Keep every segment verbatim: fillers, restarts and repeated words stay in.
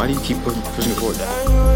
why do you keep pushing, pushing it forward?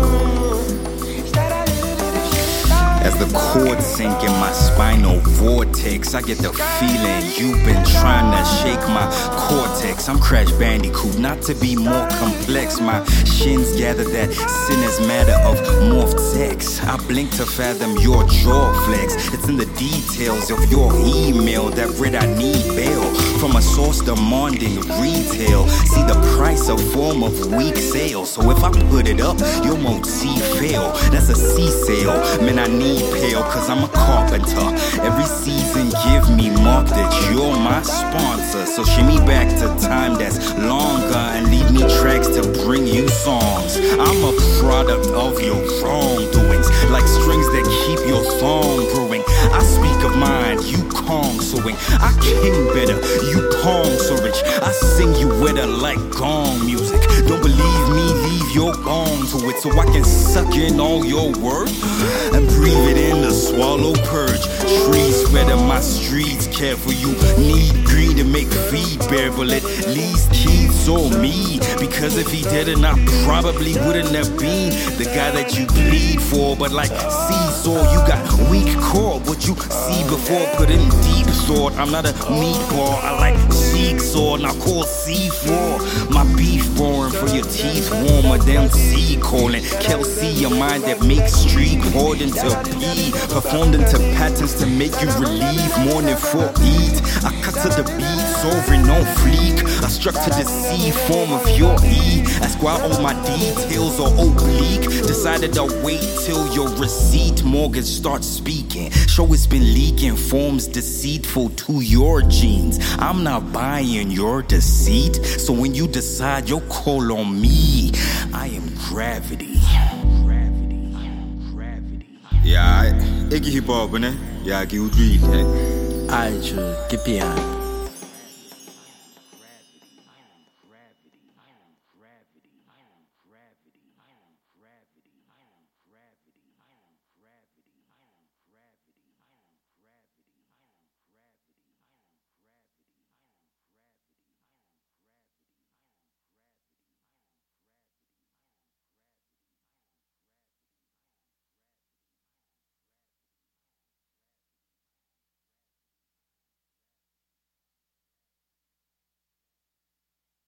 As the chords sink in my spinal vortex, I get the feeling you've been trying to shake my cortex. I'm Crash Bandicoot, not to be more complex. My shins gather that sin is matter of morphed sex. I blink to fathom your jaw flex. It's in the details of your email that read I need bail from a source demanding retail. See the price of form of weak sales. So if I put it up, you won't see fail. That's a sea sail. Man, I need pale, cause I'm a carpenter. Every season give me mark that you're my sponsor. So shimmy back to time that's longer and leave me tracks to bring you songs. I'm a product of your wrongdoings, like strings that keep your song brewing. I speak of mine, you Kong suing. I king better, you Pong so rich. I sing you wetter like gong music. Don't believe me, leave your gong to it, so I can suck in all your words and breathe it in the swallow purge. Trees spread in my streets, careful you need greed to make feed bearable. At least Keith or me, because if he didn't, I probably wouldn't have been the guy that you plead for. But like seesaw, you got weak core. What you see before put in deep thought. I'm not a meatball, I like jigsaw, and I call C four. My beef boring for your teeth warmer than sea calling. Kelsey, your mind that makes street poured into pee, performed into patterns to make you relieve morning for eat. I cut to the beat, sovereign on fleek. I struck to the C form of your E. Ask why all my details are oblique. Decided I'll wait till your receipt mortgage starts speaking. Show it's been leaking, forms deceitful to your genes. I'm not buying your deceit, so when you decide you'll call on me, I am gravity. Ja, ikke hiphop, ne? Jeg er givet vildt, 爱就给变。